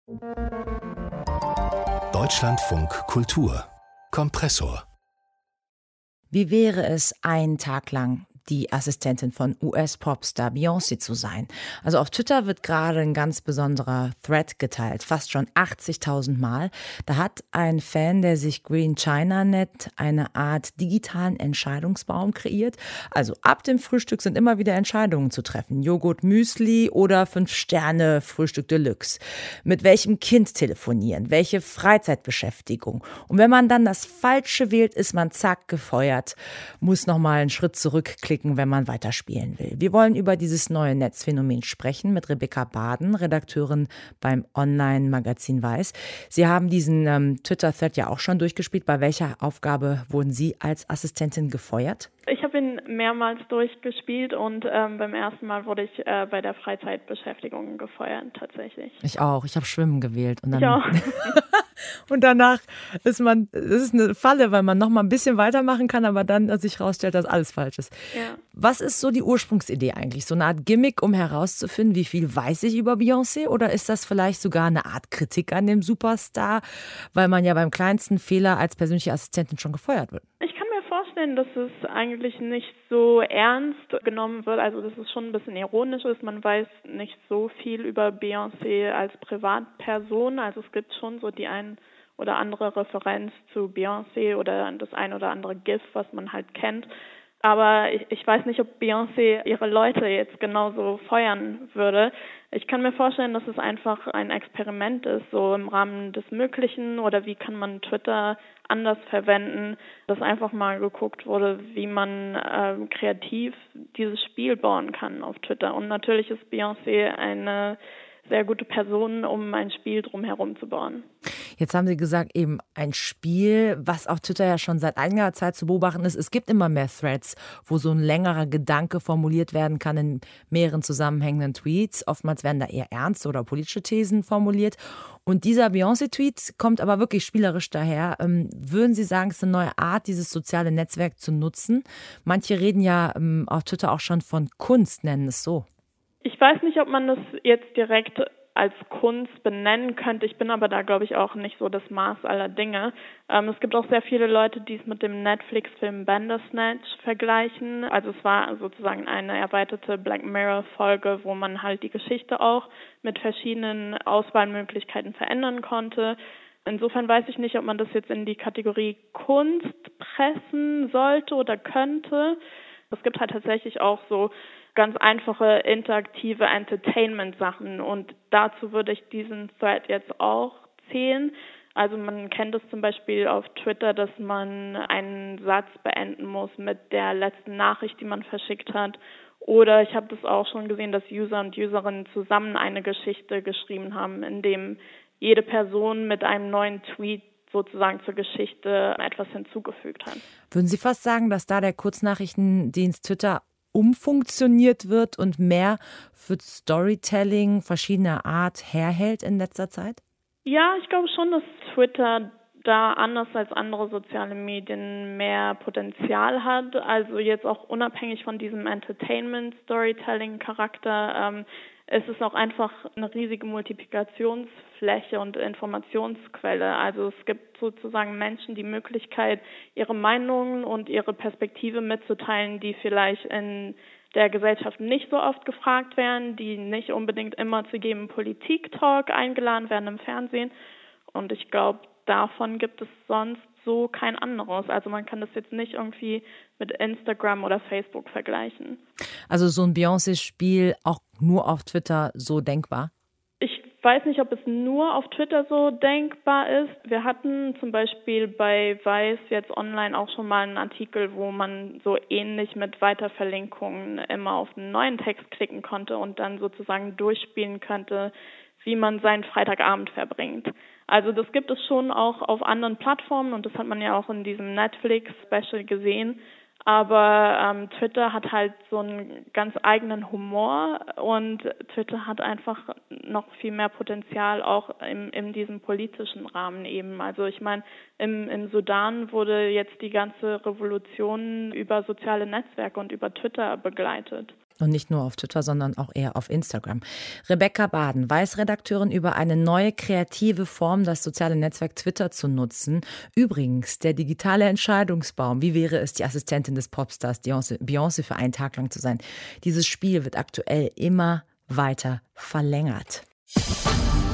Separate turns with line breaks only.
Deutschlandfunk Kultur Kompressor.
Wie wäre es, einen Tag lang die Assistentin von US-Popstar Beyoncé zu sein? Also auf Twitter wird gerade ein ganz besonderer Thread geteilt, fast schon 80.000 Mal. Da hat ein Fan, der sich Green China nennt, eine Art digitalen Entscheidungsbaum kreiert. Also ab dem Frühstück sind immer wieder Entscheidungen zu treffen. Joghurt, Müsli oder 5-Sterne-Frühstück Deluxe. Mit welchem Kind telefonieren? Welche Freizeitbeschäftigung? Und wenn man dann das Falsche wählt, ist man zack gefeuert. Muss nochmal einen Schritt zurückklicken, wenn man weiterspielen will. Wir wollen über dieses neue Netzphänomen sprechen mit Rebecca Baden, Redakteurin beim Online-Magazin Weiß. Sie haben diesen Twitter-Thread ja auch schon durchgespielt. Bei welcher Aufgabe wurden Sie als Assistentin gefeuert?
Ich habe ihn mehrmals durchgespielt und beim ersten Mal wurde ich bei der Freizeitbeschäftigung gefeuert, tatsächlich.
Ich auch. Ich habe Schwimmen gewählt. Und dann
Ich auch.
und danach das ist eine Falle, weil man noch mal ein bisschen weitermachen kann, aber dann sich herausstellt, dass alles falsch ist.
Ja.
Was ist so die Ursprungsidee eigentlich? So eine Art Gimmick, um herauszufinden, wie viel weiß ich über Beyoncé? Oder ist das vielleicht sogar eine Art Kritik an dem Superstar, weil man ja beim kleinsten Fehler als persönliche Assistentin schon gefeuert wird?
Ich kann mir vorstellen, dass es eigentlich nicht so ernst genommen wird, also dass es schon ein bisschen ironisch ist. Man weiß nicht so viel über Beyoncé als Privatperson, also es gibt schon so die ein oder andere Referenz zu Beyoncé oder das ein oder andere GIF, was man halt kennt. Aber ich weiß nicht, ob Beyoncé ihre Leute jetzt genauso feuern würde. Ich kann mir vorstellen, dass es einfach ein Experiment ist, so im Rahmen des Möglichen, oder wie kann man Twitter anders verwenden, dass einfach mal geguckt wurde, wie man kreativ dieses Spiel bauen kann auf Twitter. Und natürlich ist Beyoncé eine sehr gute Person, um ein Spiel drumherum zu bauen.
Jetzt haben Sie gesagt, eben ein Spiel, was auf Twitter ja schon seit einiger Zeit zu beobachten ist. Es gibt immer mehr Threads, wo so ein längerer Gedanke formuliert werden kann in mehreren zusammenhängenden Tweets. Oftmals werden da eher ernste oder politische Thesen formuliert. Und dieser Beyoncé-Tweet kommt aber wirklich spielerisch daher. Würden Sie sagen, es ist eine neue Art, dieses soziale Netzwerk zu nutzen? Manche reden ja auf Twitter auch schon von Kunst, nennen es so.
Ich weiß nicht, ob man das jetzt direkt als Kunst benennen könnte. Ich bin aber da, glaube ich, auch nicht so das Maß aller Dinge. Es gibt auch sehr viele Leute, die es mit dem Netflix-Film Bandersnatch vergleichen. Also es war sozusagen eine erweiterte Black Mirror-Folge, wo man halt die Geschichte auch mit verschiedenen Auswahlmöglichkeiten verändern konnte. Insofern weiß ich nicht, ob man das jetzt in die Kategorie Kunst pressen sollte oder könnte. Es gibt halt tatsächlich auch so ganz einfache interaktive Entertainment-Sachen und dazu würde ich diesen Thread jetzt auch zählen. Also man kennt es zum Beispiel auf Twitter, dass man einen Satz beenden muss mit der letzten Nachricht, die man verschickt hat. Oder ich habe das auch schon gesehen, dass User und Userinnen zusammen eine Geschichte geschrieben haben, in dem jede Person mit einem neuen Tweet sozusagen zur Geschichte etwas hinzugefügt hat.
Würden Sie fast sagen, dass da der Kurznachrichtendienst Twitter umfunktioniert wird und mehr für Storytelling verschiedener Art herhält in letzter Zeit? Ja,
ich glaube schon, dass Twitter da anders als andere soziale Medien mehr Potenzial hat. Also jetzt auch unabhängig von diesem Entertainment-Storytelling-Charakter es ist auch einfach eine riesige Multiplikationsfläche und Informationsquelle. Also es gibt sozusagen Menschen die Möglichkeit, ihre Meinungen und ihre Perspektive mitzuteilen, die vielleicht in der Gesellschaft nicht so oft gefragt werden, die nicht unbedingt immer zu jedem Politik-Talk eingeladen werden im Fernsehen. Und ich glaube, davon gibt es sonst so kein anderes. Also man kann das jetzt nicht irgendwie mit Instagram oder Facebook vergleichen.
Also so ein Beyoncé-Spiel auch nur auf Twitter so denkbar?
Ich weiß nicht, ob es nur auf Twitter so denkbar ist. Wir hatten zum Beispiel bei Weiß jetzt online auch schon mal einen Artikel, wo man so ähnlich mit Weiterverlinkungen immer auf einen neuen Text klicken konnte und dann sozusagen durchspielen könnte, wie man seinen Freitagabend verbringt. Also das gibt es schon auch auf anderen Plattformen und das hat man ja auch in diesem Netflix-Special gesehen. Aber Twitter hat halt so einen ganz eigenen Humor und Twitter hat einfach noch viel mehr Potenzial auch in diesem politischen Rahmen eben. Also ich meine, im Sudan wurde jetzt die ganze Revolution über soziale Netzwerke und über Twitter begleitet.
Und nicht nur auf Twitter, sondern auch eher auf Instagram. Rebecca Baden, Vice-Redakteurin, über eine neue kreative Form, das soziale Netzwerk Twitter zu nutzen. Übrigens, der digitale Entscheidungsbaum. Wie wäre es, die Assistentin des Popstars Beyoncé für einen Tag lang zu sein? Dieses Spiel wird aktuell immer weiter verlängert.